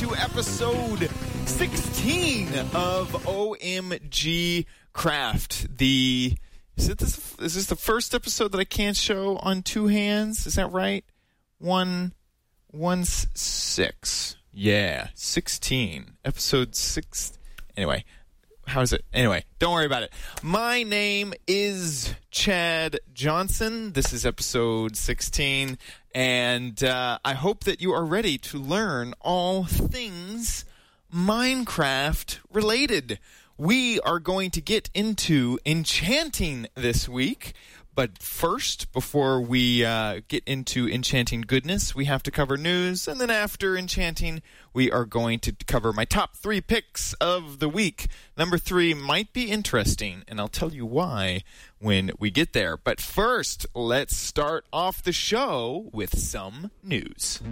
to episode 16 of OMG Craft. Is this the first episode that I can't show on two hands? Is that right? 6. Yeah, 16. Episode 6. Anyway, how is it? Anyway, don't worry about it. My name is Chad Johnson. This is episode 16. And I hope that you are ready to learn all things Minecraft related. We are going to get into enchanting this week. But first, before we get into enchanting goodness, we have to cover news. And then after enchanting, we are going to cover my top 3 picks of the week. Number 3 might be interesting, and I'll tell you why when we get there. But first, let's start off the show with some news.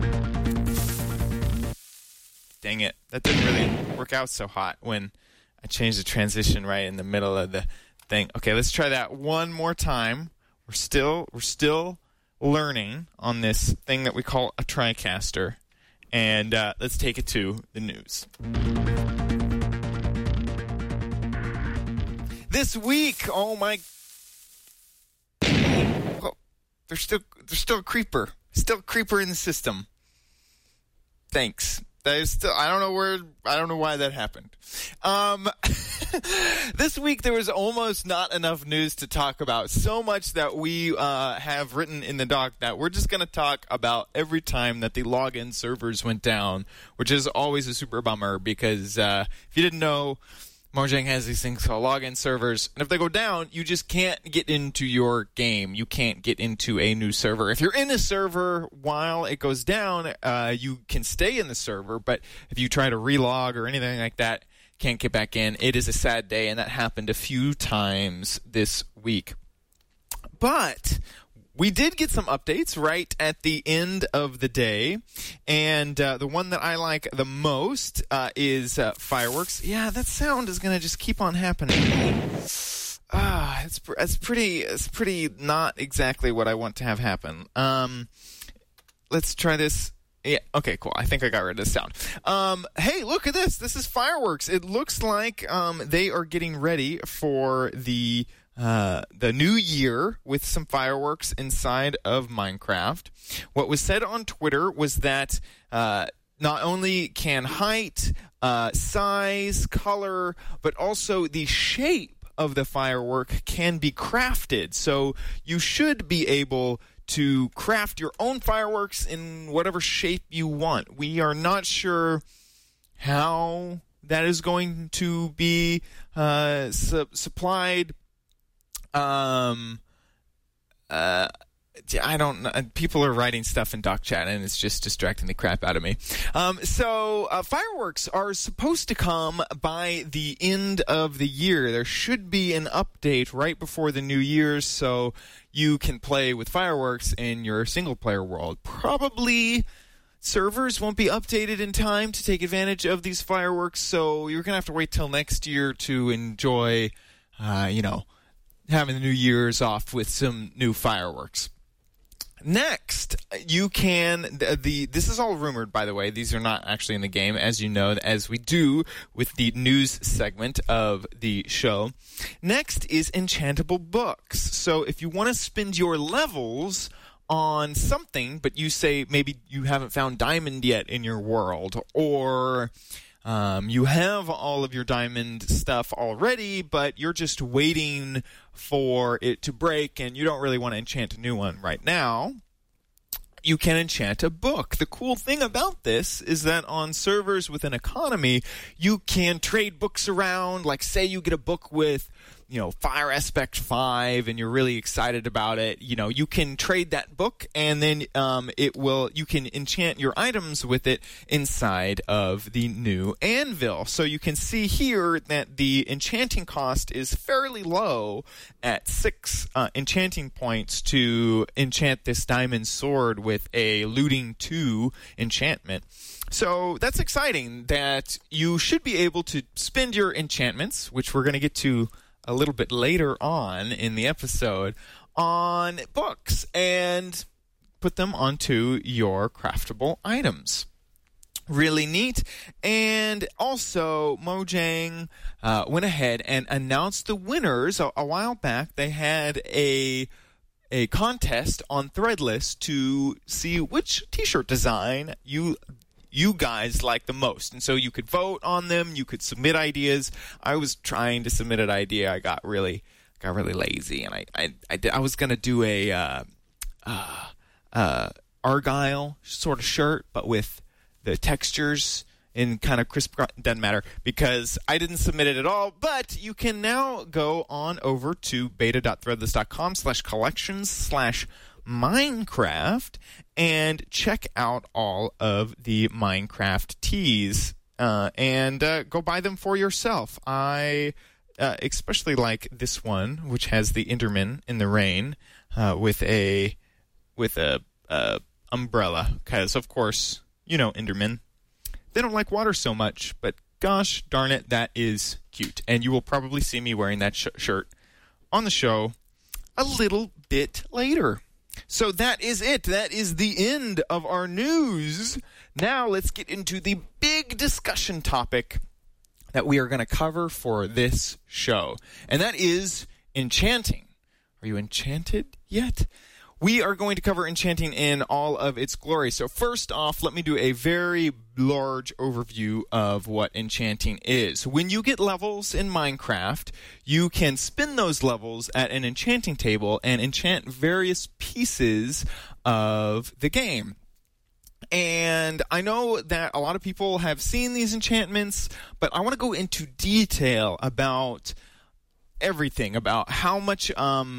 Dang it. That didn't really work out so hot when I changed the transition right in the middle of the thing. Okay, let's try that one more time. We're still learning on this thing that we call a TriCaster, and let's take it to the news. This week, oh my! Oh, there's still a creeper, still a creeper in the system. Thanks. I don't know why that happened. This week there was almost not enough news to talk about. So much that we have written in the doc that we're just going to talk about every time that the login servers went down, which is always a super bummer because if you didn't know, Mojang has these things called login servers, and if they go down, you just can't get into your game. You can't get into a new server. If you're in a server while it goes down, you can stay in the server, but if you try to relog or anything like that, can't get back in. It is a sad day, and that happened a few times this week. But we did get some updates right at the end of the day, and the one that I like the most is fireworks. Yeah, that sound is going to just keep on happening. It's pretty not exactly what I want to have happen. Let's try this. Yeah, okay, cool. I think I got rid of the sound. Hey, look at this. This is fireworks. It looks like they are getting ready for the new year with some fireworks inside of Minecraft. What was said on Twitter was that not only can height, size, color, but also the shape of the firework can be crafted. So you should be able to craft your own fireworks in whatever shape you want. We are not sure how that is going to be supplied. I don't know. People are writing stuff in Doc Chat, and it's just distracting the crap out of me. So fireworks are supposed to come by the end of the year. There should be an update right before the New Year's, so you can play with fireworks in your single-player world. Probably servers won't be updated in time to take advantage of these fireworks, so you're going to have to wait till next year to enjoy, having the New Year's off with some new fireworks. Next, you can this is all rumored, by the way. These are not actually in the game, as you know, as we do with the news segment of the show. Next is enchantable books. So if you want to spend your levels on something, but you say maybe you haven't found diamond yet in your world, or you have all of your diamond stuff already, but you're just waiting for it to break and you don't really want to enchant a new one right now, you can enchant a book. The cool thing about this is that on servers with an economy, you can trade books around. Like, say you get a book with, Fire Aspect 5 and you're really excited about it. You can trade that book and then you can enchant your items with it inside of the new anvil. So you can see here that the enchanting cost is fairly low at 6 enchanting points to enchant this diamond sword with a looting 2 enchantment. So that's exciting that you should be able to spend your enchantments, which we're going to get to a little bit later on in the episode, on books and put them onto your craftable items. Really neat. And also, Mojang went ahead and announced the winners a while back. They had a contest on Threadless to see which t-shirt design you guys like the most. And so you could vote on them. You could submit ideas. I was trying to submit an idea. I got really lazy, and I was going to do a Argyle sort of shirt, but with the textures in kind of crisp. Doesn't matter because I didn't submit it at all. But you can now go on over to beta.threadless.com/collections/Minecraft and check out all of the Minecraft tees and go buy them for yourself. I especially like this one, which has the Enderman in the rain with a umbrella, because of course, you know, Endermen, they don't like water so much, but gosh darn it, that is cute. And you will probably see me wearing that shirt on the show a little bit later. So that is it. That is the end of our news. Now let's get into the big discussion topic that we are going to cover for this show, and that is enchanting. Are you enchanted yet? We are going to cover enchanting in all of its glory. So first off, let me do a very large overview of what enchanting is. When you get levels in Minecraft, you can spin those levels at an enchanting table and enchant various pieces of the game. And I know that a lot of people have seen these enchantments, but I want to go into detail about everything, about how many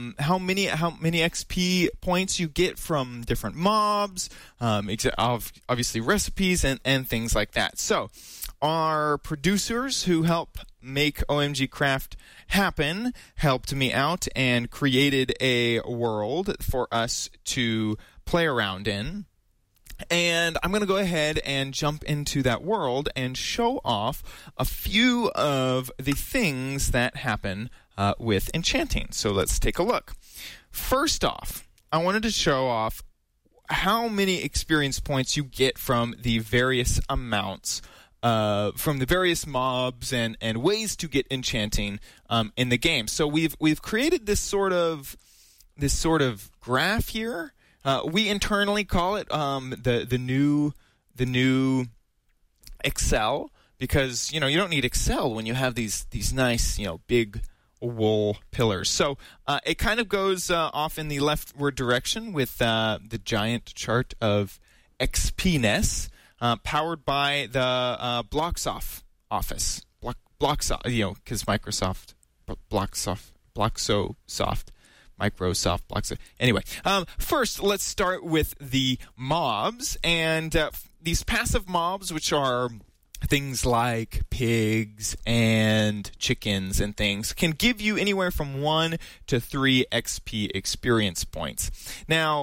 XP points you get from different mobs, obviously recipes and things like that. So our producers who help make OMG Craft happen helped me out and created a world for us to play around in. And I'm going to go ahead and jump into that world and show off a few of the things that happen with enchanting. So let's take a look. First off, I wanted to show off how many experience points you get from the various amounts, from the various mobs and ways to get enchanting in the game. So we've created this sort of graph here. We internally call it the new Excel, because you don't need Excel when you have these nice big wool pillars. So it kind of goes off in the leftward direction with the giant chart of XPness, powered by the Blocksoft office. Blocksoft, because Microsoft, Blocksoft. Microsoft blocks it. Anyway, first let's start with the mobs, and these passive mobs, which are things like pigs and chickens and things, can give you anywhere from 1 to 3 XP experience points. Now,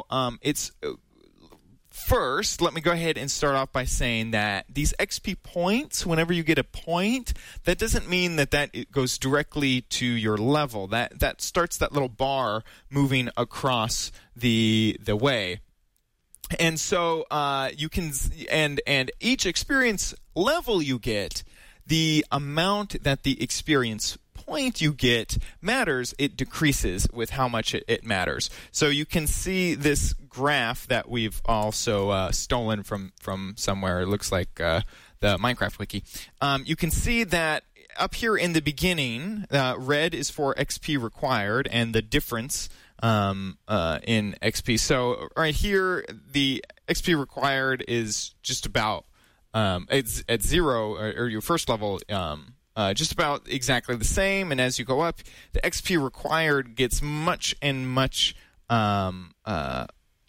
First, let me go ahead and start off by saying that these XP points, whenever you get a point, that doesn't mean that it goes directly to your level. That starts that little bar moving across the way. And so you can, and each experience level you get, the amount that the experience point you get matters, it decreases with how much it matters. So you can see this graph that we've also stolen from somewhere. It looks like the Minecraft wiki. You can see that up here in the beginning, red is for XP required, and the difference in XP. So right here, the XP required is just about it's at 0, or your first level, just about exactly the same. And as you go up, the XP required gets much and much higher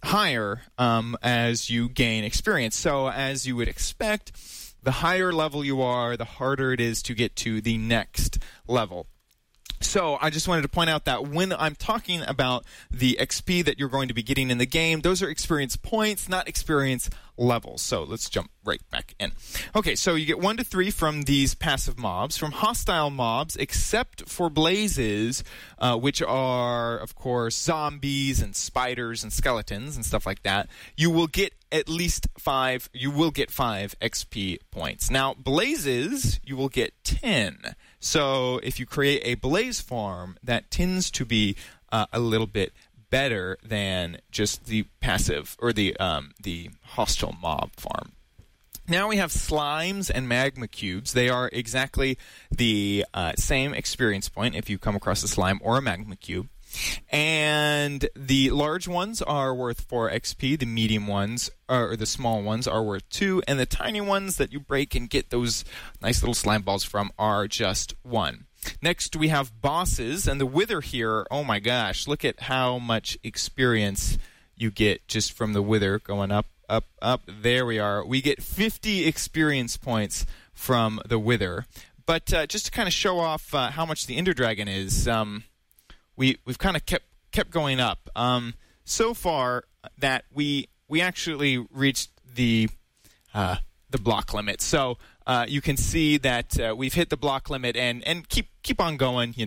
as you gain experience. So as you would expect, the higher level you are, the harder it is to get to the next level. So I just wanted to point out that when I'm talking about the XP that you're going to be getting in the game, those are experience points, not experience levels. So let's jump right back in. Okay, so you get 1 to 3 from these passive mobs. From hostile mobs, except for blazes, which are, of course, zombies and spiders and skeletons and stuff like that, you will get at least 5. You will get 5 XP points. Now, blazes, you will get 10. So if you create a blaze farm, that tends to be a little bit better than just the passive or the hostile mob farm. Now we have slimes and magma cubes. They are exactly the same experience point if you come across a slime or a magma cube. And the large ones are worth 4 XP. The medium ones, or the small ones, are worth 2. And the tiny ones that you break and get those nice little slime balls from are just 1. Next, we have bosses. And the wither here, oh my gosh, look at how much experience you get just from the wither going up, up, up. There we are. We get 50 experience points from the wither. But just to kind of show off how much the Ender Dragon is, we've kind of kept going up. So far that we actually reached the block limit. So you can see that we've hit the block limit and keep on going.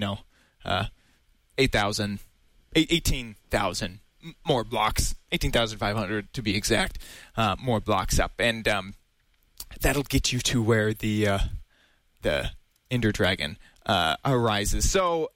18,000 more blocks, 18,500 to be exact, more blocks up, and that'll get you to where the Ender Dragon arises. So.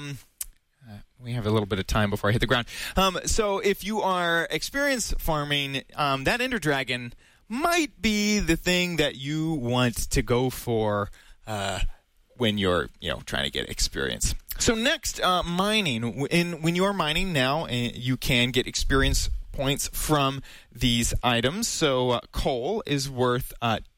We have a little bit of time before I hit the ground. So if you are experience farming, that Ender Dragon might be the thing that you want to go for when you're trying to get experience. So next, mining. When you are mining now, you can get experience points from these items. So coal is worth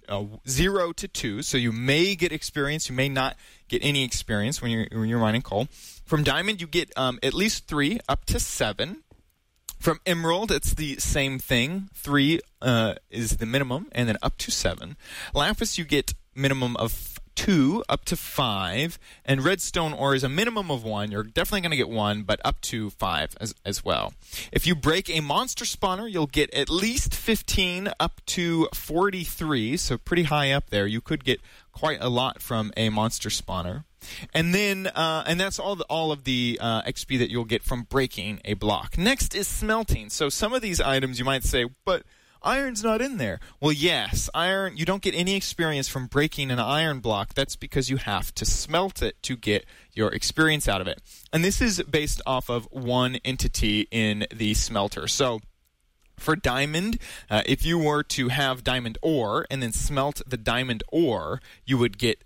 0 to 2. So you may get experience. You may not get any experience when you're mining coal. From diamond, you get at least 3 up to 7. From emerald, it's the same thing. 3 is the minimum, and then up to 7. Lapis, you get minimum of 2 up to 5. And redstone ore is a minimum of 1. You're definitely going to get 1, but up to 5 as well. If you break a monster spawner, you'll get at least 15 up to 43. So pretty high up there. You could get quite a lot from a monster spawner. And then, and that's all of the XP that you'll get from breaking a block. Next is smelting. So some of these items you might say, but iron's not in there. Well, yes, iron. You don't get any experience from breaking an iron block. That's because you have to smelt it to get your experience out of it. And this is based off of one entity in the smelter. So for diamond, if you were to have diamond ore and then smelt the diamond ore, you would get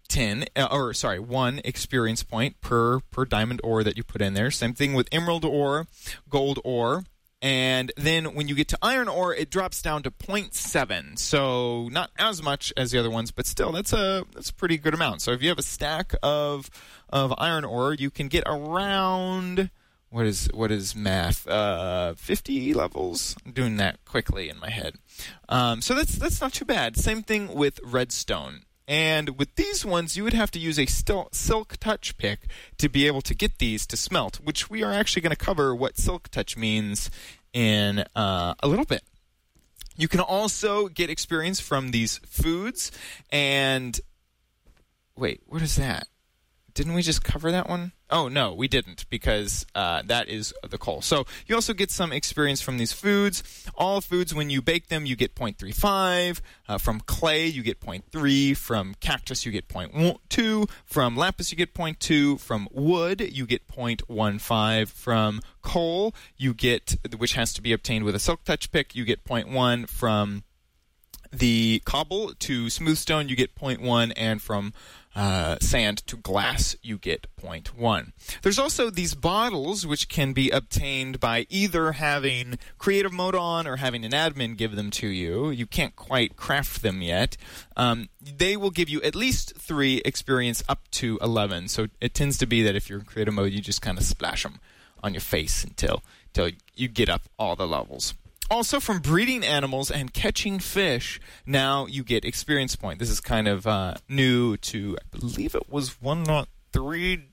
1 experience point per diamond ore that you put in there. Same thing with emerald ore, gold ore. And then when you get to iron ore, it drops down to 0.7. So not as much as the other ones, but still, that's a pretty good amount. So if you have a stack of iron ore, you can get around... What is math? 50 levels? I'm doing that quickly in my head. So that's not too bad. Same thing with redstone. And with these ones, you would have to use a silk touch pick to be able to get these to smelt, which we are actually going to cover what silk touch means in a little bit. You can also get experience from these foods. And wait, what is that? Didn't we just cover that one? Oh, no, we didn't, because that is the coal. So you also get some experience from these foods. All foods, when you bake them, you get 0.35. From clay, you get 0.3. From cactus, you get 0.2. From lapis, you get 0.2. From wood, you get 0.15. From coal, you get, which has to be obtained with a silk touch pick, you get 0.1. From the cobble to smooth stone, you get 0.1. And from sand to glass, you get 0.1. There's also these bottles, which can be obtained by either having creative mode on or having an admin give them to you. You can't quite craft them yet. They will give you at least 3 experience up to 11. So it tends to be that if you're in creative mode, you just kind of splash them on your face until you get up all the levels. Also, from breeding animals and catching fish, now you get experience point. This is kind of new to, I believe it was 1.3.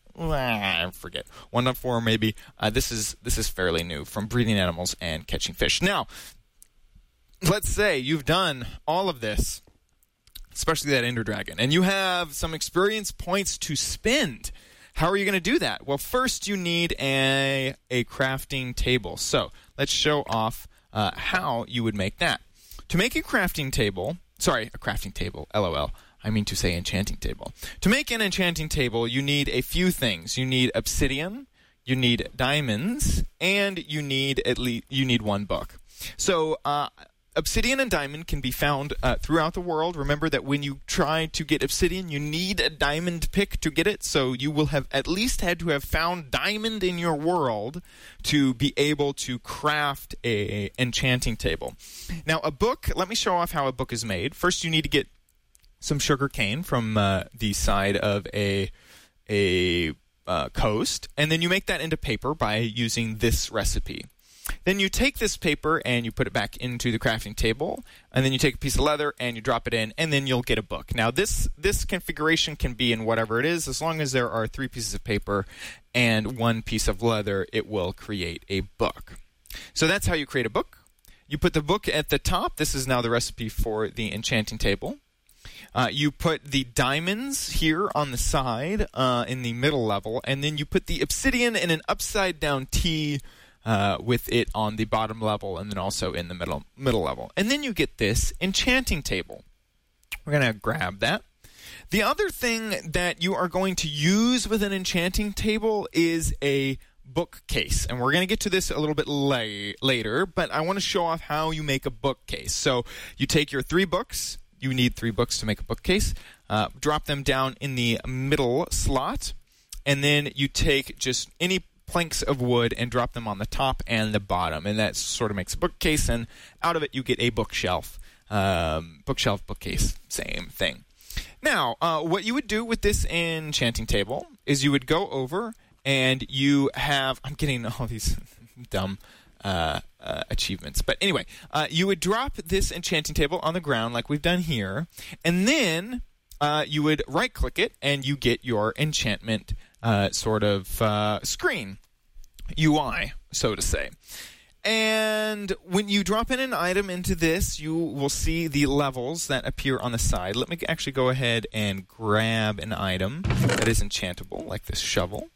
I forget, 1.4 maybe. This is fairly new, from breeding animals and catching fish. Now, let's say you've done all of this, especially that Ender Dragon, and you have some experience points to spend. How are you going to do that? Well, first you need a crafting table. So let's show off how you would make that. To make a crafting table, LOL. I mean to say enchanting table. To make an enchanting table, you need a few things. You need obsidian, you need diamonds, and you need one book. So, obsidian and diamond can be found throughout the world. Remember that when you try to get obsidian, you need a diamond pick to get it. So you will have at least had to have found diamond in your world to be able to craft a enchanting table. Now, a book, let me show off how a book is made. First, you need to get some sugar cane from the side of a coast, and then you make that into paper by using this recipe. Then you take this paper and you put it back into the crafting table, and then you take a piece of leather and you drop it in, and then you'll get a book. Now, this configuration can be in whatever it is. As long as there are 3 pieces of paper and 1 piece of leather, it will create a book. So that's how you create a book. You put the book at the top. This is now the recipe for the enchanting table. You put the diamonds here on the side in the middle level, and then you put the obsidian in an upside-down T with it on the bottom level and then also in the middle level. And then you get this enchanting table. We're going to grab that. The other thing that you are going to use with an enchanting table is a bookcase. And we're going to get to this a little bit later, but I want to show off how you make a bookcase. So you take your 3 books. You need 3 books to make a bookcase. Drop them down in the middle slot, and then you take just any planks of wood and drop them on the top and the bottom, and that sort of makes a bookcase, and out of it you get a bookshelf. Bookcase, same thing. Now, what you would do with this enchanting table is you would go over and you have... I'm getting all these dumb... achievements. But anyway, you would drop this enchanting table on the ground like we've done here, and then you would right-click it, and you get your enchantment screen, UI, so to say. And when you drop in an item into this, you will see the levels that appear on the side. Let me actually go ahead and grab an item that is enchantable, like this shovel,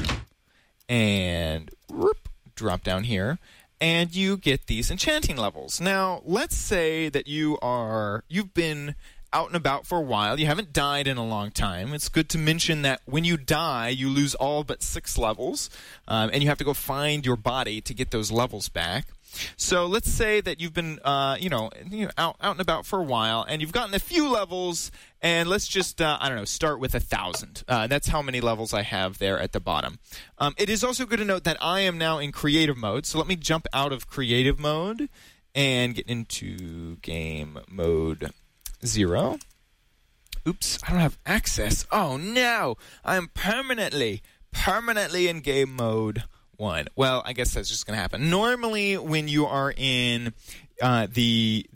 and drop down here. And you get these enchanting levels. Now, let's say that you've been out and about for a while. You haven't died in a long time. It's good to mention that when you die, you lose all but 6 levels, and you have to go find your body to get those levels back. So let's say that you've been, out and about for a while, and you've gotten a few levels, and let's just, start with 1,000. That's how many levels I have there at the bottom. It is also good to note that I am now in creative mode, so let me jump out of creative mode and get into game mode 0. Oops, I don't have access. Oh, no! I am permanently in game mode 1. Well, I guess that's just going to happen. Normally, when you are in the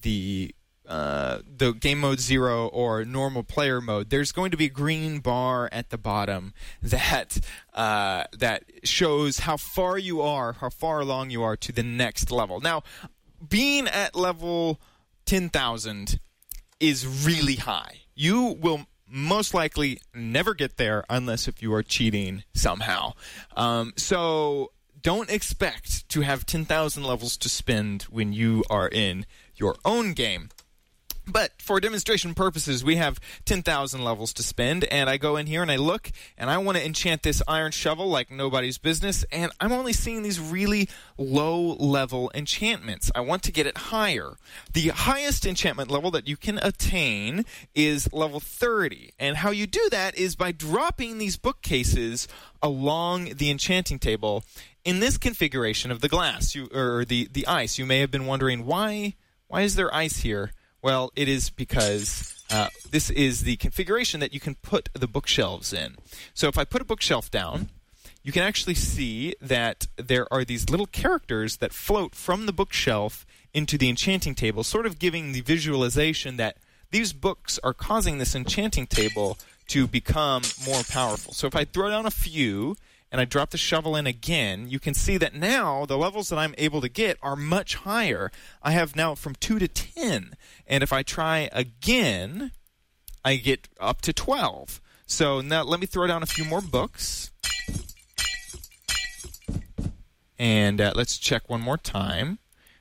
game mode 0 or normal player mode, there's going to be a green bar at the bottom that shows how far along you are to the next level. Now, being at level 10,000 is really high. You will most likely never get there unless if you are cheating somehow. So don't expect to have 10,000 levels to spend when you are in your own game. But for demonstration purposes, we have 10,000 levels to spend, and I go in here and I look, and I want to enchant this iron shovel like nobody's business, and I'm only seeing these really low-level enchantments. I want to get it higher. The highest enchantment level that you can attain is level 30, and how you do that is by dropping these bookcases along the enchanting table in this configuration of the glass, the ice. You may have been wondering, why is there ice here? Well, it is because this is the configuration that you can put the bookshelves in. So if I put a bookshelf down, you can actually see that there are these little characters that float from the bookshelf into the enchanting table, sort of giving the visualization that these books are causing this enchanting table to become more powerful. So if I throw down a few and I drop the shovel in again, you can see that now the levels that I'm able to get are much higher. I have now from 2 to 10. And if I try again, I get up to 12. So now let me throw down a few more books. And let's check one more time.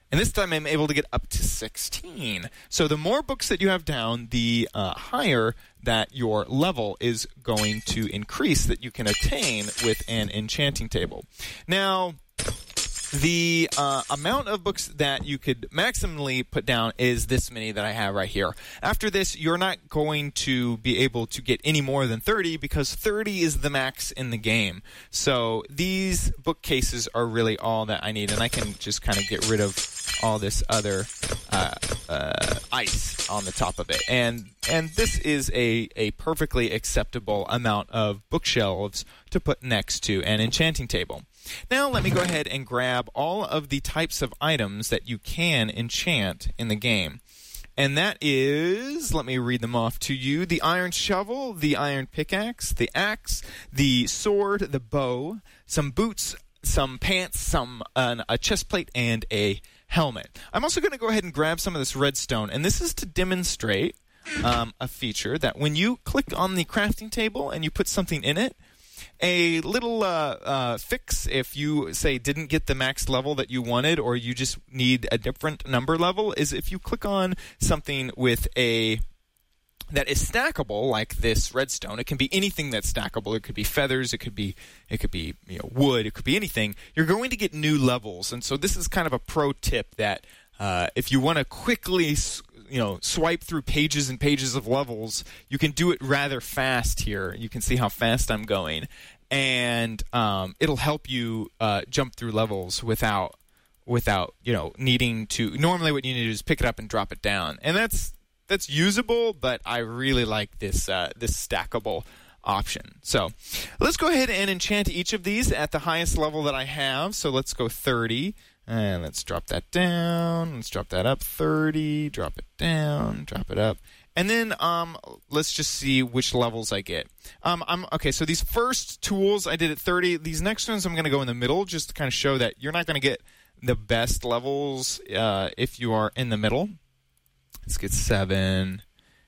And this time I'm able to get up to 16. So the more books that you have down, the higher that your level is going to increase that you can attain with an enchanting table. Now, the amount of books that you could maximally put down is this many that I have right here. After this, you're not going to be able to get any more than 30 because 30 is the max in the game. So these bookcases are really all that I need, and I can just kind of get rid of all this other ice on the top of it. And this is a perfectly acceptable amount of bookshelves to put next to an enchanting table. Now let me go ahead and grab all of the types of items that you can enchant in the game. And that is, let me read them off to you, the iron shovel, the iron pickaxe, the axe, the sword, the bow, some boots, some pants, a chest plate, and a helmet. I'm also going to go ahead and grab some of this redstone, and this is to demonstrate a feature that when you click on the crafting table and you put something in it, a little fix if you, say, didn't get the max level that you wanted or you just need a different number level is if you click on something with that is stackable, like this redstone. It can be anything that's stackable. It could be feathers. It could be wood. It could be anything. You're going to get new levels. And so this is kind of a pro tip that if you want to quickly swipe through pages and pages of levels, you can do it rather fast here. You can see how fast I'm going. And it'll help you jump through levels without needing to. Normally what you need to do is pick it up and drop it down. And that's usable, but I really like this stackable option. So let's go ahead and enchant each of these at the highest level that I have. So let's go 30. And let's drop that down. Let's drop that up 30. Drop it down. Drop it up. And then let's just see which levels I get. Okay, so these first tools I did at 30. These next ones I'm going to go in the middle just to kind of show that you're not going to get the best levels if you are in the middle. Let's get 7,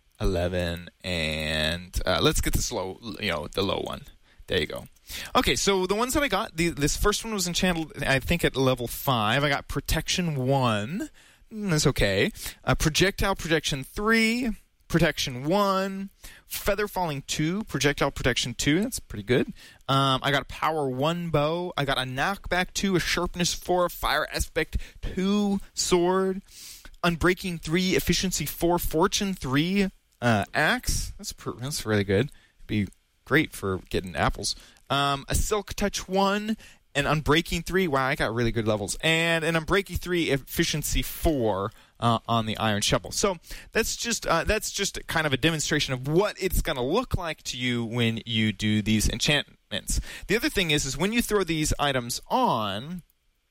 11, and let's get this low, the low one. There you go. Okay, so the ones that I got, this first one was enchanted, I think, at level 5. I got Protection 1. That's okay. Projectile Protection 3. Protection 1. Feather Falling 2. Projectile Protection 2. That's pretty good. I got a Power 1 bow. I got a Knockback 2, a Sharpness 4, a Fire Aspect 2 sword. Unbreaking 3, Efficiency 4, Fortune 3 axe. That's really good. Be great for getting apples. A Silk Touch 1, an Unbreaking 3. Wow, I got really good levels. And an Unbreaking 3, Efficiency 4 on the Iron Shovel. So that's just kind of a demonstration of what it's going to look like to you when you do these enchantments. The other thing is when you throw these items on,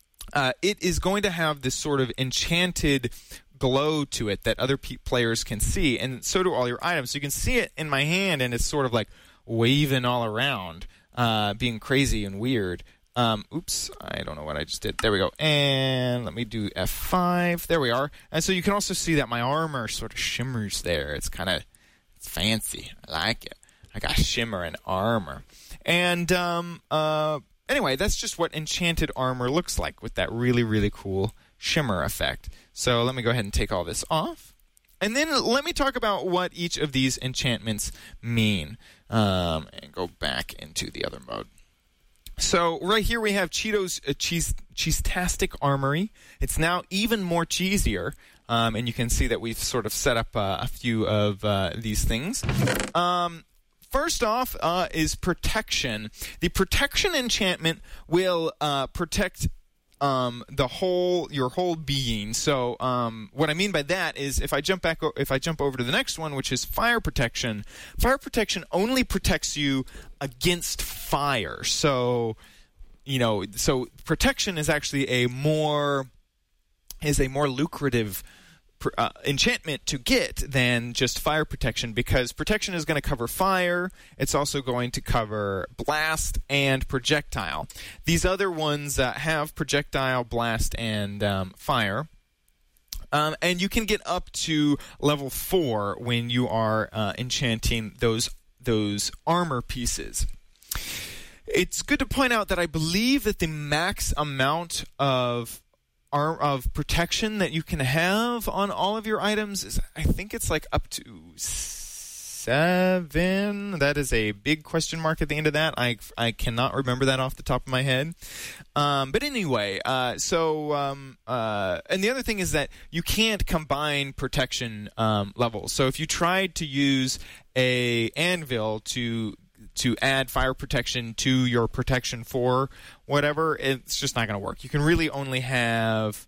it is going to have this sort of enchanted glow to it that other players can see, and so do all your items. So you can see it in my hand, and it's sort of like waving all around, being crazy and weird. Oops, I don't know what I just did. There we go. And let me do F5. There we are. And so you can also see that my armor sort of shimmers there. It's fancy. I like it. I got shimmer and armor. And anyway, that's just what enchanted armor looks like with that really, really cool shimmer effect. So let me go ahead and take all this off. And then let me talk about what each of these enchantments mean. And go back into the other mode. So right here we have Cheeto's Cheese-tastic Armory. It's now even more cheesier. And you can see that we've sort of set up a few of these things. First off is Protection. The Protection enchantment will protect your whole being. So what I mean by that is if I jump over to the next one, which is Fire Protection only protects you against fire. So so Protection is actually a more lucrative enchantment to get than just Fire Protection, because Protection is going to cover fire. It's also going to cover blast and projectile. These other ones have projectile, blast, and fire. And you can get up to level 4 when you are enchanting those armor pieces. It's good to point out that I believe that the max amount of of protection that you can have on all of your items is, I think it's like up to 7. That is a big question mark at the end of that. I cannot remember that off the top of my head. But anyway, and the other thing is that you can't combine protection levels. So if you tried to use a anvil to add fire protection to your protection 4, whatever, it's just not going to work. You can really only have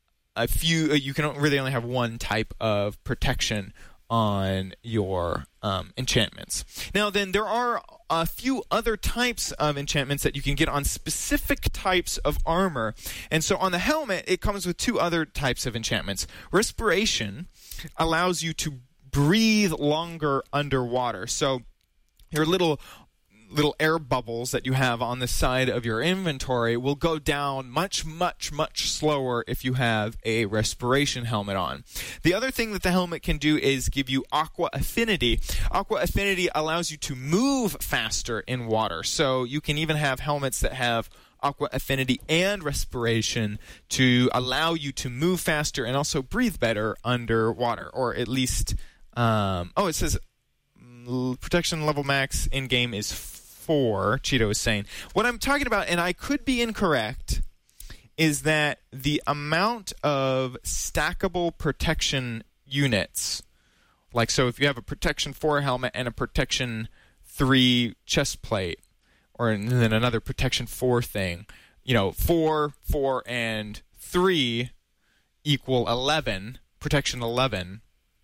you can really only have one type of protection on your enchantments. Now then, there are a few other types of enchantments that you can get on specific types of armor. And so on the helmet, it comes with 2 other types of enchantments. Respiration allows you to breathe longer underwater. So your little air bubbles that you have on the side of your inventory will go down much, much, much slower if you have a respiration helmet on. The other thing that the helmet can do is give you aqua affinity. Aqua affinity allows you to move faster in water. So you can even have helmets that have aqua affinity and respiration to allow you to move faster and also breathe better underwater, or at least it says protection level max in game is 4, Cheeto is saying. What I'm talking about, and I could be incorrect, is that the amount of stackable protection units, like, so if you have a protection 4 helmet and a protection 3 chest plate, or then another protection 4 thing, 4, and 3 equal 11, protection 11.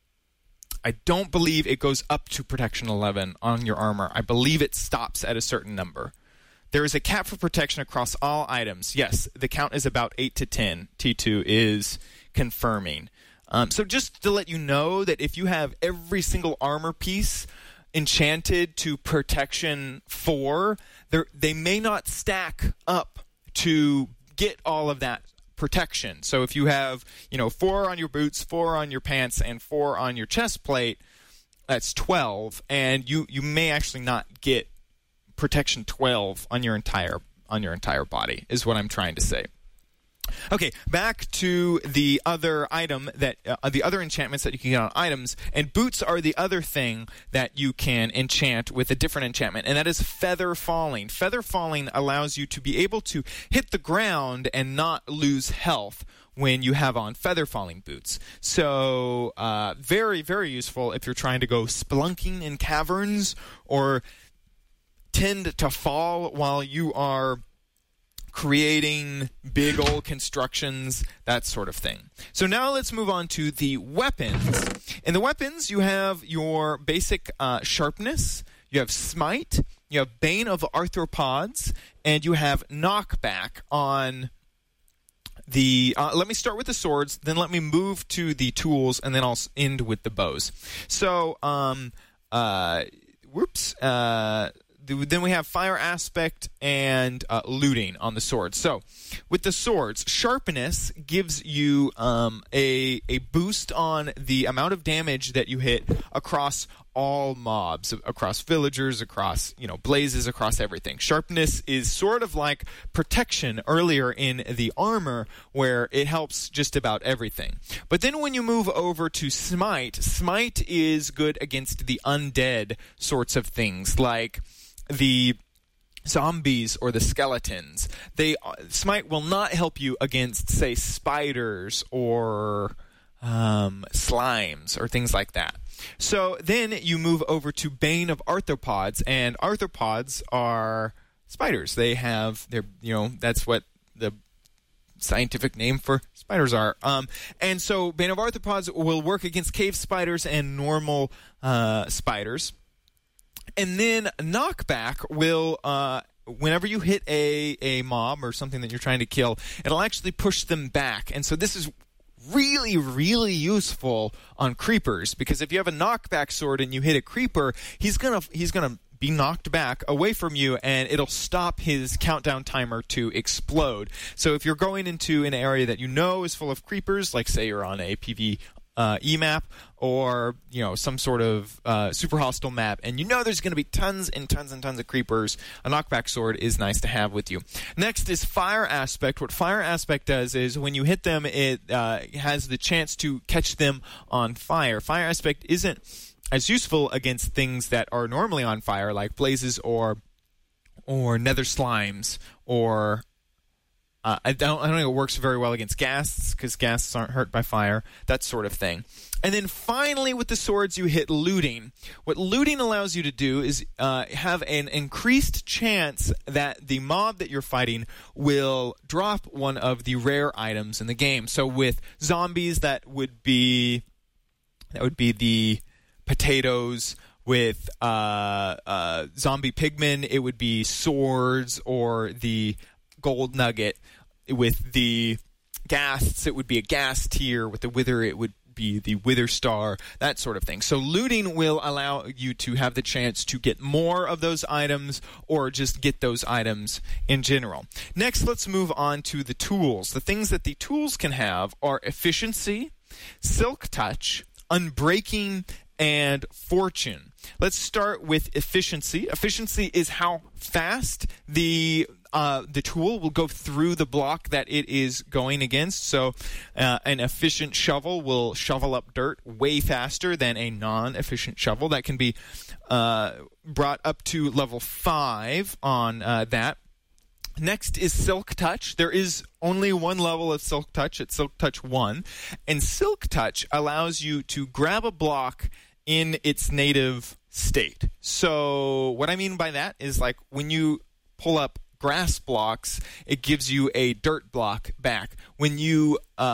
I don't believe it goes up to protection 11 on your armor. I believe it stops at a certain number. There is a cap for protection across all items. Yes, the count is about 8 to 10. T2 is confirming. So just to let you know that if you have every single armor piece enchanted to protection 4, they may not stack up to get all of that protection. So if you have, 4 on your boots, 4 on your pants, and 4 on your chest plate, that's 12, and you may actually not get protection 12 on your entire body, is what I'm trying to say. Okay, back to the other item that the other enchantments that you can get on items, and boots are the other thing that you can enchant with a different enchantment, and that is feather falling. Feather falling allows you to be able to hit the ground and not lose health when you have on feather falling boots. So very, very useful if you're trying to go spelunking in caverns or tend to fall while you are creating big old constructions, that sort of thing. So now let's move on to the weapons. In the weapons, you have your basic sharpness, you have smite, you have bane of the arthropods, and you have knockback on the... let me start with the swords, then let me move to the tools, and then I'll end with the bows. So, then we have fire aspect and looting on the swords. So with the swords, sharpness gives you a boost on the amount of damage that you hit across all mobs, across villagers, across blazes, across everything. Sharpness is sort of like protection earlier in the armor, where it helps just about everything. But then when you move over to smite is good against the undead sorts of things, like the zombies or the skeletons. Smite will not help you against, say, spiders or slimes or things like that. So then you move over to Bane of Arthropods, and arthropods are spiders. That's what the scientific name for spiders are. And so Bane of Arthropods will work against cave spiders and normal spiders. And then knockback will, whenever you hit a mob or something that you're trying to kill, it'll actually push them back. And so this is really, really useful on creepers, because if you have a knockback sword and you hit a creeper, he's gonna be knocked back away from you, and it'll stop his countdown timer to explode. So if you're going into an area that is full of creepers, like say you're on a PvP E-map or some sort of super hostile map, and there's going to be tons and tons and tons of creepers. A knockback sword is nice to have with you. Next is Fire Aspect. What Fire Aspect does is when you hit them, it has the chance to catch them on fire. Fire Aspect isn't as useful against things that are normally on fire, like blazes or nether slimes, or I don't think it works very well against ghasts, because ghasts aren't hurt by fire, that sort of thing. And then finally, with the swords, you hit looting. What looting allows you to do is have an increased chance that the mob that you're fighting will drop one of the rare items in the game. So with zombies, that would be the potatoes. With zombie pigmen, it would be swords or the gold nugget. With the ghasts, it would be a ghast tier. With the wither, it would be the wither star, that sort of thing. So looting will allow you to have the chance to get more of those items or just get those items in general. Next, let's move on to the tools. The things that the tools can have are efficiency, silk touch, unbreaking, and fortune. Let's start with efficiency. Efficiency is how fast the tool will go through the block that it is going against. So an efficient shovel will shovel up dirt way faster than a non-efficient shovel. That can be brought up to level 5 on that. Next is Silk Touch. There is only one level of Silk Touch. It's Silk Touch 1. And Silk Touch allows you to grab a block in its native state. So what I mean by that is, like, when you pull up grass blocks, it gives you a dirt block back. When you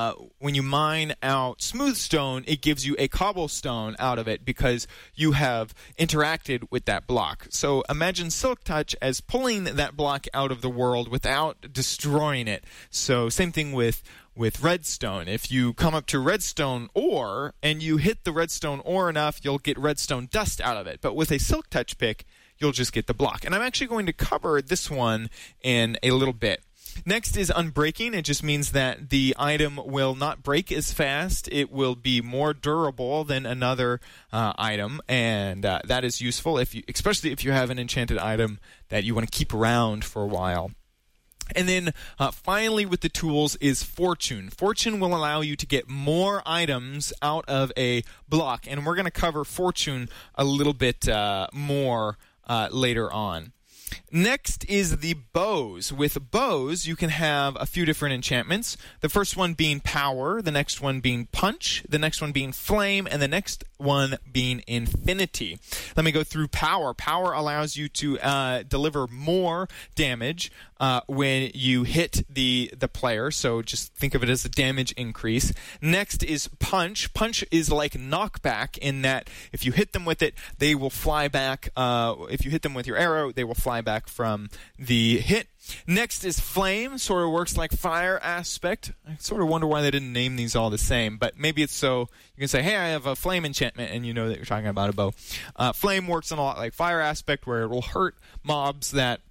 mine out smooth stone, it gives you a cobblestone out of it because you have interacted with that block. So imagine Silk Touch as pulling that block out of the world without destroying it. So same thing with redstone. If you come up to redstone ore and you hit the redstone ore enough, you'll get redstone dust out of it. But with a Silk Touch pick, you'll just get the block. And I'm actually going to cover this one in a little bit. Next is unbreaking. It just means that the item will not break as fast. It will be more durable than another item, and that is useful, especially if you have an enchanted item that you want to keep around for a while. And then finally with the tools is Fortune. Fortune will allow you to get more items out of a block, and we're going to cover Fortune a little bit more later on. Next is the bows. With bows, you can have a few different enchantments. The first one being power, the next one being punch, the next one being flame, and the next one being infinity. Let me go through power. Power allows you to deliver more damage when you hit the player, so just think of it as a damage increase. Next is punch. Punch is like knockback in that if you hit them with it, they will fly back. If you hit them with your arrow, they will fly back from the hit. Next is flame. Sort of works like Fire Aspect. I sort of wonder why they didn't name these all the same, but maybe it's so you can say, hey, I have a flame enchantment, and you know that you're talking about a bow. Flame works on a lot like Fire Aspect, where it will hurt mobs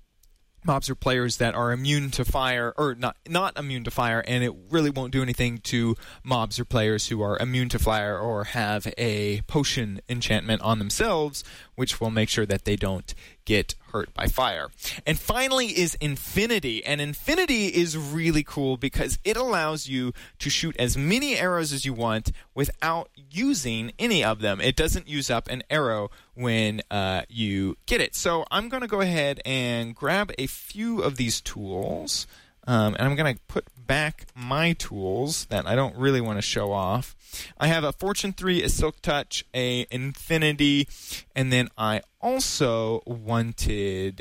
or players that are immune to fire, or not immune to fire, and it really won't do anything to mobs or players who are immune to fire or have a potion enchantment on themselves, which will make sure that they don't get hurt by fire. And finally is infinity. And infinity is really cool because it allows you to shoot as many arrows as you want without using any of them. It doesn't use up an arrow when you get it. So I'm going to go ahead and grab a few of these tools. And I'm going to put back my tools that I don't really want to show off. I have a Fortune 3, a Silk Touch, a Infinity, and then I also wanted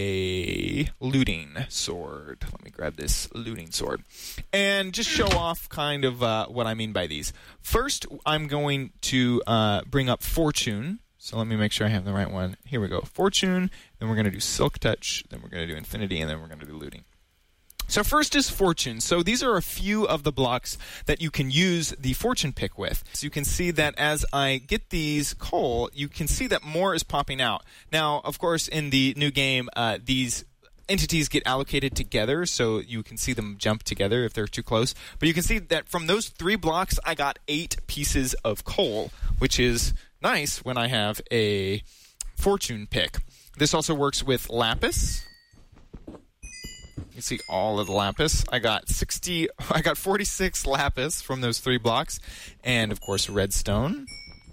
a Looting Sword. Let me grab this Looting Sword. And just show off kind of what I mean by these. First, I'm going to bring up Fortune. So let me make sure I have the right one. Here we go. Fortune, then we're going to do Silk Touch, then we're going to do Infinity, and then we're going to do Looting. So first is Fortune. So these are a few of the blocks that you can use the Fortune pick with. So you can see that as I get these coal, you can see that more is popping out. Now, of course, in the new game, these entities get allocated together, so you can see them jump together if they're too close. But you can see that from those 3 blocks, I got 8 pieces of coal, which is nice when I have a fortune pick. This also works with lapis. You see all of the lapis. I got 46 lapis from those 3 blocks, and of course redstone.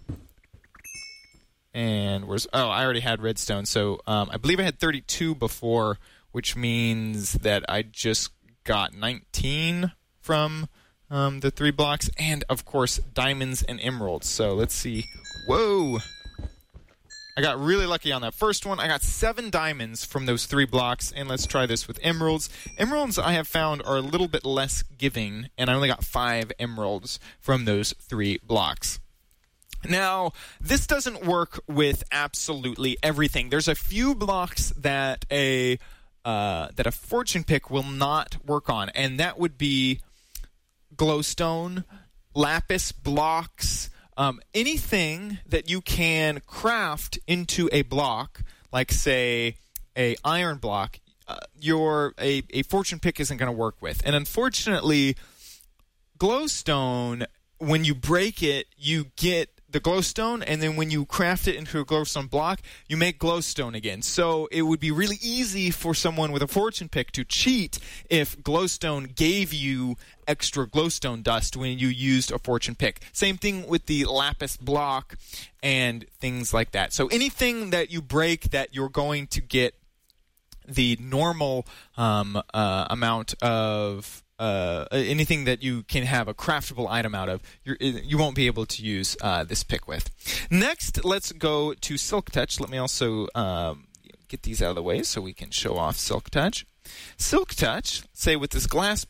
And I already had redstone, so I believe I had 32 before, which means that I just got 19 from the 3 blocks, and of course diamonds and emeralds. So let's see. Whoa! I got really lucky on that first one. I got 7 diamonds from those 3 blocks, and let's try this with emeralds. Emeralds I have found are a little bit less giving, and I only got 5 emeralds from those 3 blocks. Now, this doesn't work with absolutely everything. There's a few blocks that a fortune pick will not work on, and that would be glowstone, lapis blocks, anything that you can craft into a block, like say a iron block, a fortune pick isn't going to work with. And unfortunately, glowstone, when you break it, you get the glowstone, and then when you craft it into a glowstone block, you make glowstone again. So it would be really easy for someone with a fortune pick to cheat if glowstone gave you extra glowstone dust when you used a fortune pick. Same thing with the lapis block and things like that. So anything that you break that you're going to get the normal amount of anything that you can have a craftable item out of, you won't be able to use this pick with. Next, let's go to Silk Touch. Let me also get these out of the way so we can show off Silk Touch. Silk Touch, say with this grass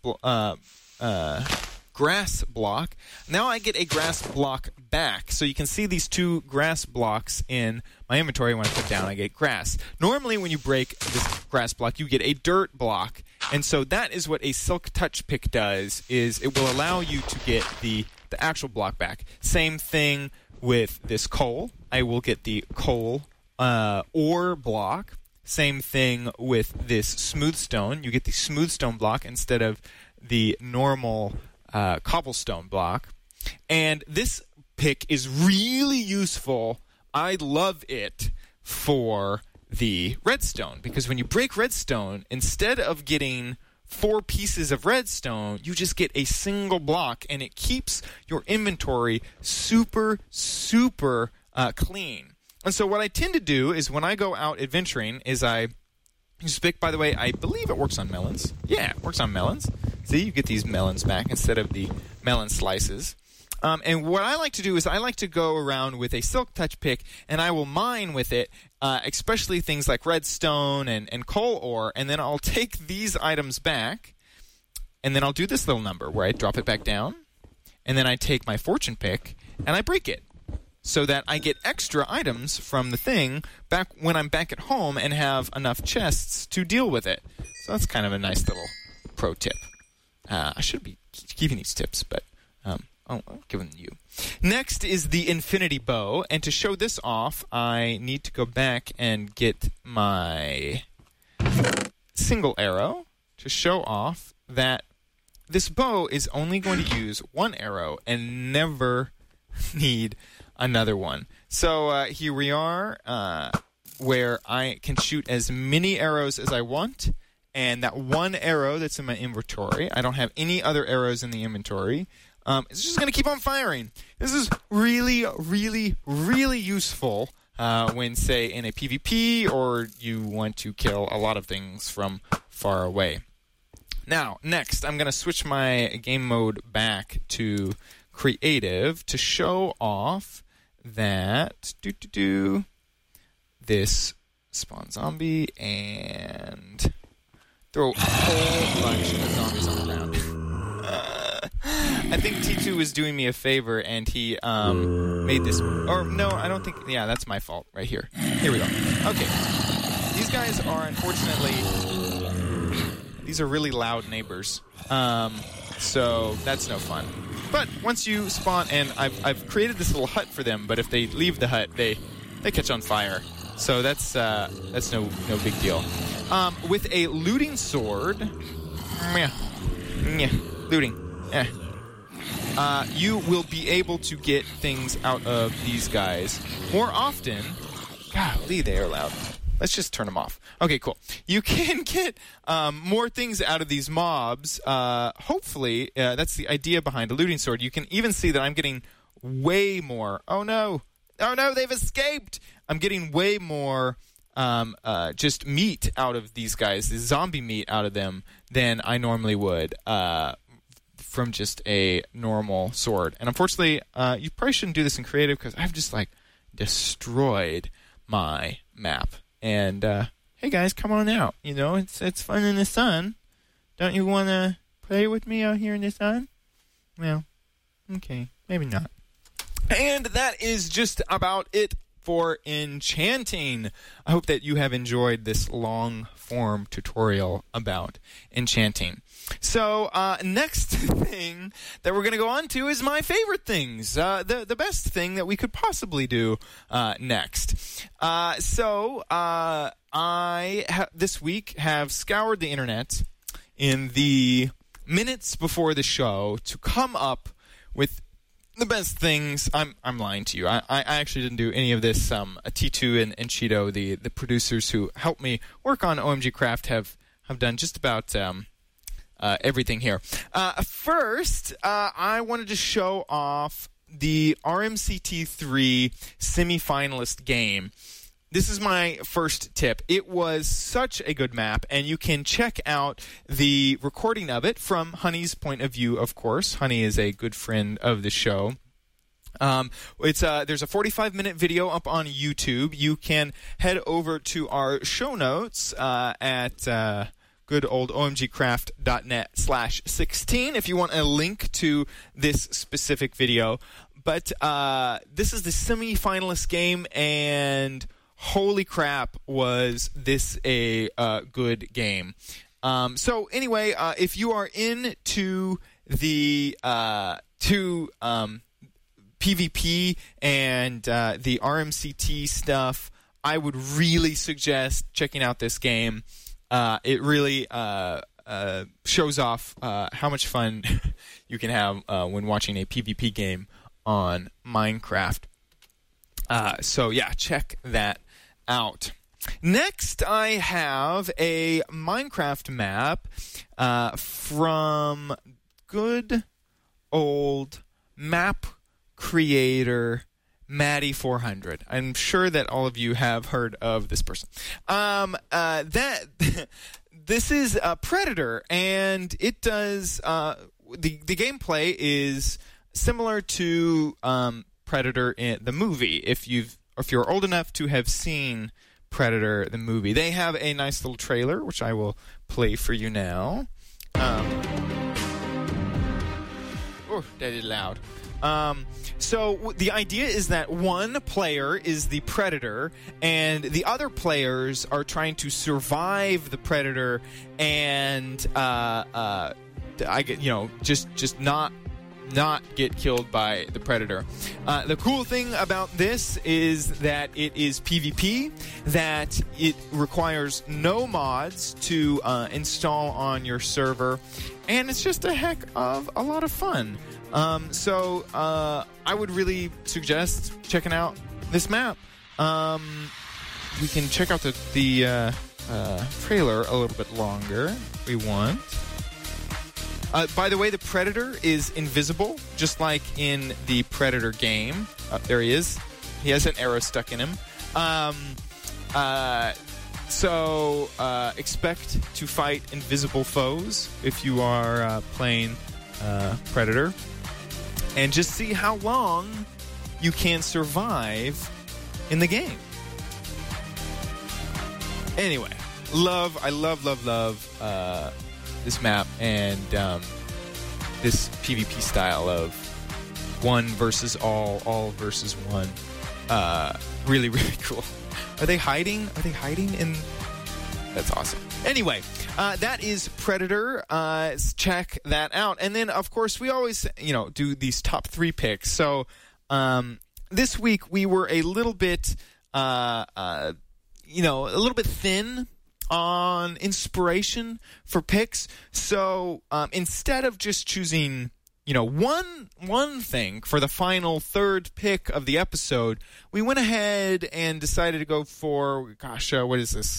block, now I get a grass block back. So you can see these 2 grass blocks in my inventory. When I put down, I get grass. Normally, when you break this grass block, you get a dirt block. And so that is what a Silk Touch pick does, is it will allow you to get the actual block back. Same thing with this coal. I will get the coal ore block. Same thing with this smooth stone. You get the smooth stone block instead of the normal cobblestone block. And this pick is really useful. I love it for the redstone, because when you break redstone, instead of getting 4 pieces of redstone, you just get a single block, and it keeps your inventory super clean. And so what I tend to do is when I go out adventuring is I use pick. By the way, I believe it works on melons. Yeah, it works on melons. See, you get these melons back instead of the melon slices. And what I like to do is I like to go around with a Silk Touch pick, and I will mine with it, especially things like redstone and coal ore, and then I'll take these items back, and then I'll do this little number where I drop it back down, and then I take my fortune pick, and I break it, so that I get extra items from the thing back when I'm back at home and have enough chests to deal with it. So that's kind of a nice little pro tip. I should be keeping these tips, but I'll give them to you. Next is the infinity bow, and to show this off, I need to go back and get my single arrow to show off that this bow is only going to use 1 arrow and never need another one. So here we are, where I can shoot as many arrows as I want, and that 1 arrow that's in my inventory, I don't have any other arrows in the inventory, it's just going to keep on firing. This is really, really, really useful when, say, in a PvP or you want to kill a lot of things from far away. Now, next, I'm going to switch my game mode back to creative to show off that this spawn zombie and throw a whole bunch of zombies on the ground. I think T2 was doing me a favor, and he made this... Or, no, I don't think... Yeah, that's my fault right here. Here we go. Okay. These guys are, unfortunately... These are really loud neighbors. So that's no fun. But once you spawn... And I've created this little hut for them, but if they leave the hut, they catch on fire. So that's no big deal. with a looting sword. Looting. You will be able to get things out of these guys more often. Golly, they are loud. Let's just turn them off. Okay, cool. You can get more things out of these mobs. Hopefully, that's the idea behind a looting sword. You can even see that I'm getting way more. Oh no, they've escaped. I'm getting way more just meat out of these guys, the zombie meat out of them, than I normally would from just a normal sword. And unfortunately, you probably shouldn't do this in creative because I've just destroyed my map. And hey guys, come on out. It's fun in the sun. Don't you want to play with me out here in the sun? Well, okay, maybe not. And that is just about it for enchanting. I hope that you have enjoyed this long-form tutorial about enchanting. So, next thing that we're going to go on to is my favorite things. The best thing that we could possibly do next. I this week have scoured the internet in the minutes before the show to come up with the best things. I'm lying to you. I actually didn't do any of this. T2 and Cheeto, the producers who helped me work on OMG Craft, have done just about everything here. First, I wanted to show off the RMCT3 semifinalist game. This is my first tip. It was such a good map, and you can check out the recording of it from Honey's point of view, of course. Honey is a good friend of the show. There's a 45-minute video up on YouTube. You can head over to our show notes at good old omgcraft.net/16 if you want a link to this specific video. But this is the semi-finalist game, and holy crap, was this a good game. So anyway, if you are into the PvP and the RMCT stuff, I would really suggest checking out this game. It really shows off how much fun you can have when watching a PvP game on Minecraft. So yeah, check that out. Next, I have a Minecraft map from good old map creator Maddie400. I'm sure that all of you have heard of this person. This is Predator, and it does the gameplay is similar to Predator in the movie. If you're old enough to have seen Predator the movie, they have a nice little trailer which I will play for you now. Oh, that is loud. So the idea is that one player is the Predator, and the other players are trying to survive the Predator and just not get killed by the Predator. The cool thing about this is that it is PvP, that it requires no mods to install on your server, and it's just a heck of a lot of fun. So I would really suggest checking out this map. We can check out the trailer a little bit longer if we want. By the way, the Predator is invisible, just like in the Predator game. There he is. He has an arrow stuck in him. So expect to fight invisible foes if you are playing Predator. And just see how long you can survive in the game. Anyway, I love this map and this PvP style of one versus all versus one. Really, really cool. Are they hiding in... That's awesome. Anyway, that is Predator. Check that out. And then, of course, we always, do these top 3 picks. So this week we were a little bit, a little bit thin on inspiration for picks. So instead of just choosing, one thing for the final third pick of the episode, we went ahead and decided to go for, what is this?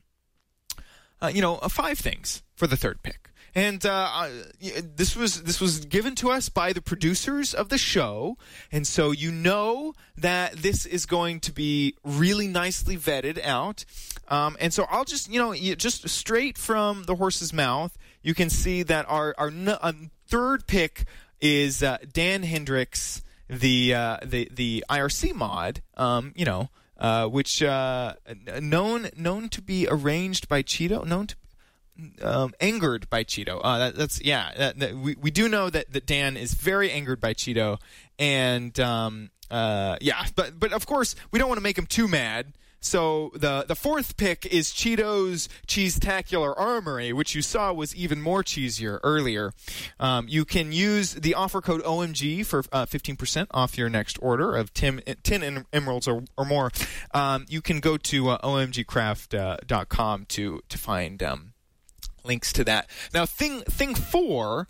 5 things for the third pick. And this was given to us by the producers of the show, and so you know that this is going to be really nicely vetted out. And so I'll just, just straight from the horse's mouth, you can see that our third pick is Dan Hendricks, the IRC mod, which known to be arranged by Cheeto, angered by Cheeto. We do know that Dan is very angered by Cheeto, and but of course we don't want to make him too mad. So the fourth pick is Cheeto's Cheese-tacular Armory, which you saw was even more cheesier earlier. You can use the offer code OMG for 15% off your next order of 10 emeralds or more. You can go to omgcraft.com to find links to that. Now, thing 4,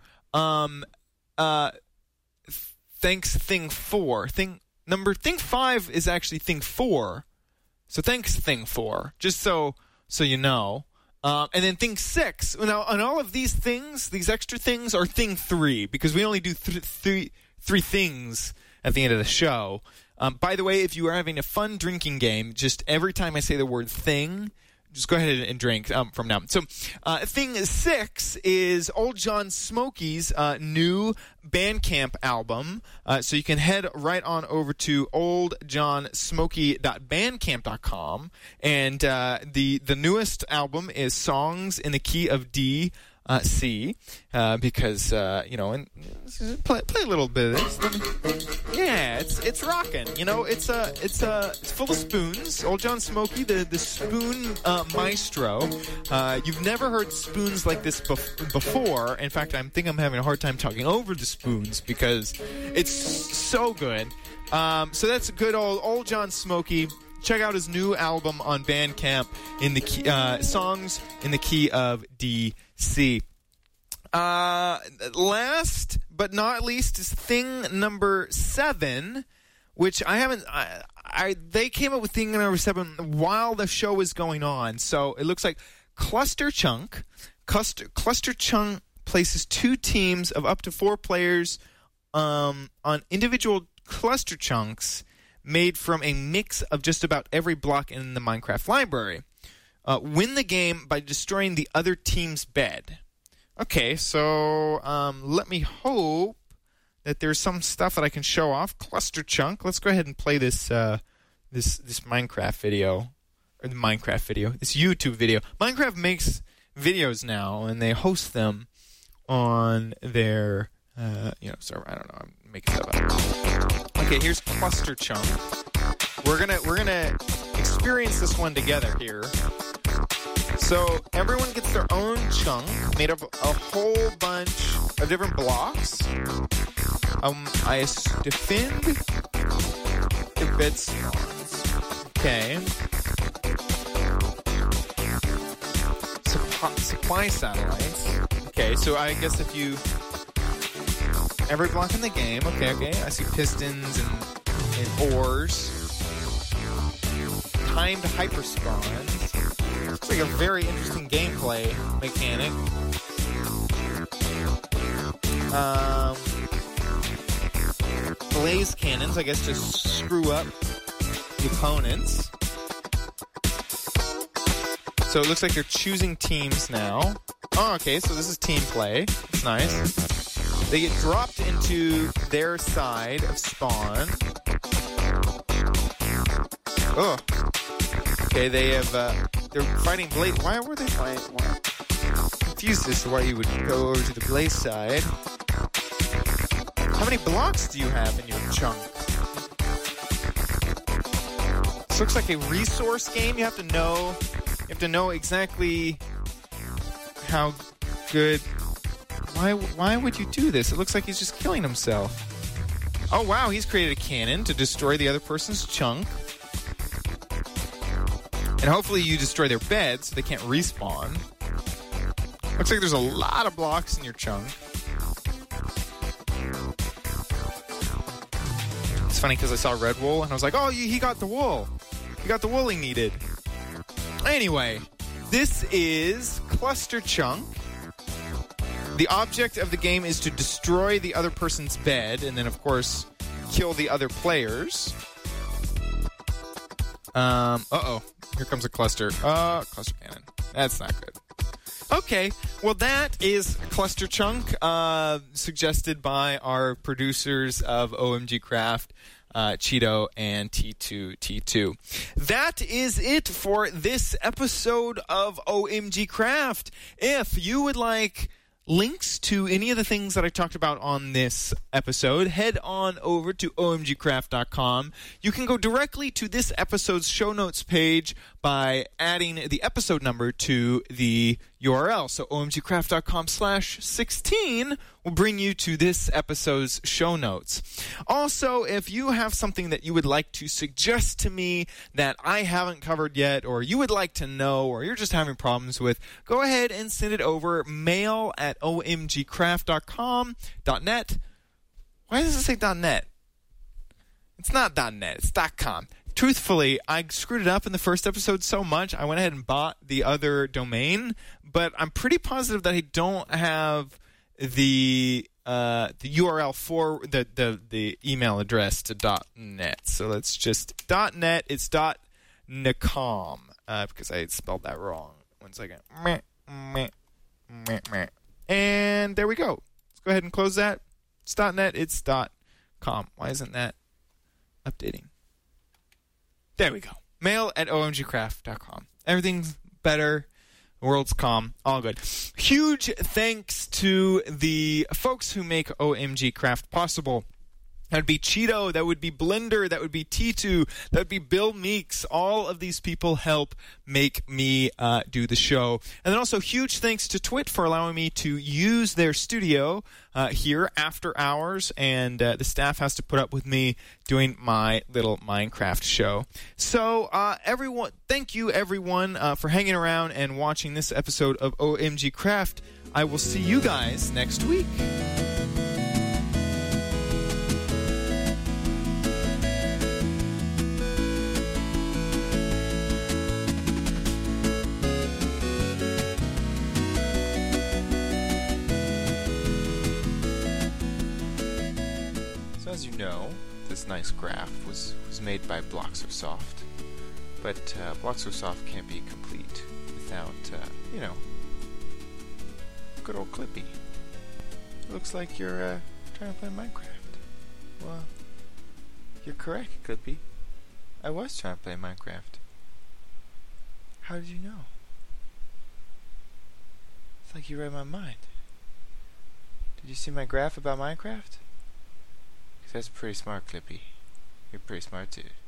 thanks thing 4. Thing 5 is actually thing 4. So thanks thing 4, just so you know. And then thing 6. Now, on all of these things, these extra things are thing 3, because we only do three things at the end of the show. By the way, if you are having a fun drinking game, just every time I say the word thing, just go ahead and drink from now. So, thing 6 is Old John Smokey's new Bandcamp album. So you can head right on over to oldjohnsmokey.bandcamp.com, and the newest album is Songs in the Key of D. C, because and play a little bit of this. Yeah, it's rocking. It's full of spoons. Old John Smokey, the spoon maestro. You've never heard spoons like this before. In fact, I think I'm having a hard time talking over the spoons because it's so good. So that's a good old John Smokey. Check out his new album on Bandcamp in the key, Songs in the Key of D. C. Last but not least is thing number 7, which I haven't. They came up with thing number 7 while the show was going on, so it looks like Cluster Chunk. Cluster Chunk places 2 teams of up to 4 players on individual cluster chunks made from a mix of just about every block in the Minecraft library. Win the game by destroying the other team's bed. Okay, so let me hope that there's some stuff that I can show off. Cluster Chunk. Let's go ahead and play this this Minecraft video, or the Minecraft video, this YouTube video. Minecraft makes videos now, and they host them on their server. I don't know. I'm making stuff up. Okay, here's Cluster Chunk. We're gonna experience this one together here. So everyone gets their own chunk made of a whole bunch of different blocks. I defend the bed spawns. Okay. Supply satellites. Okay, so I guess if you every block in the game. Okay. I see pistons and ores. Timed hyperspawns. Looks like a very interesting gameplay mechanic. Blaze cannons, I guess, just screw up the opponents. So it looks like they're choosing teams now. Oh, okay, so this is team play. It's nice. They get dropped into their side of spawn. Oh. Okay, they have, they're fighting Blaze. Why were they fighting? I'm confused as to why you would go over to the Blaze side. How many blocks do you have in your chunk? This looks like a resource game. You have to know exactly how good. Why would you do this? It looks like he's just killing himself. Oh wow, he's created a cannon to destroy the other person's chunk. And hopefully you destroy their beds so they can't respawn. Looks like there's a lot of blocks in your chunk. It's funny because I saw red wool and I was like, oh, he got the wool. He got the wool he needed. Anyway, this is Cluster Chunk. The object of the game is to destroy the other person's bed and then, of course, kill the other players. Uh-oh. Here comes a cluster. Cluster cannon. That's not good. Okay. Well, that is Cluster Chunk, suggested by our producers of OMG Craft, Cheeto and T2T2. That is it for this episode of OMG Craft. If you would like links to any of the things that I talked about on this episode, head on over to omgcraft.com. You can go directly to this episode's show notes page by adding the episode number to the URL. So omgcraft.com/16 will bring you to this episode's show notes. Also, if you have something that you would like to suggest to me that I haven't covered yet, or you would like to know, or you're just having problems with, go ahead and send it over mail@omgcraft.com.net. Why does it say .net? It's not .net, it's .com. Truthfully, I screwed it up in the first episode so much, I went ahead and bought the other domain, but I'm pretty positive that I don't have the URL for the email address to .net. So let's just .net. It's .nacom because I spelled that wrong. 1 second. And there we go. Let's go ahead and close that. It's .net. It's .com. Why isn't that updating? There we go. Mail@omgcraft.com. Everything's better. The world's calm. All good. Huge thanks to the folks who make OMG Craft possible. That would be Cheeto, that would be Blender, that would be T2, that would be Bill Meeks. All of these people help make me do the show. And then also huge thanks to Twit for allowing me to use their studio here after hours, and the staff has to put up with me doing my little Minecraft show. So everyone, thank you everyone for hanging around and watching this episode of OMG Craft. I will see you guys next week. As you know, this nice graph was made by Bloxersoft, but Bloxersoft can't be complete without, good old Clippy. It looks like you're trying to play Minecraft. Well, you're correct, Clippy. I was trying to play Minecraft. How did you know? It's like you read my mind. Did you see my graph about Minecraft? That's pretty smart, Clippy. You're pretty smart, too.